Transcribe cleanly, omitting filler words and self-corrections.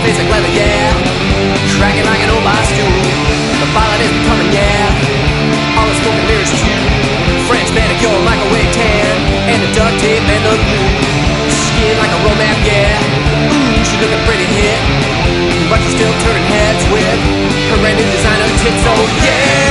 face like leather, yeah. Cracking like an old bar stool. The violet is becoming, yeah. All the smoke and mirrors too. French manicure, microwave tan, and the duct tape and the glue. Skin like a road map, yeah. Ooh, she looking pretty hip, but she's still turning heads with her brand new designer tits, oh yeah.